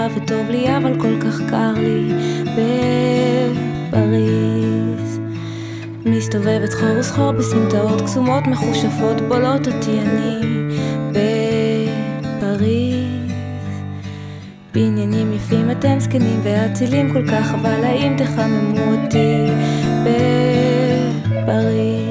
טובה וטוב לי, אבל כל כך קר לי בפריז. מסתובבת חור וסחור בסמטאות קסומות מחושפות, בולות אותי אני בפריז. בעניינים יפים אתם זקנים ואצילים כל כך, אבל האם תחממו אותי בפריז?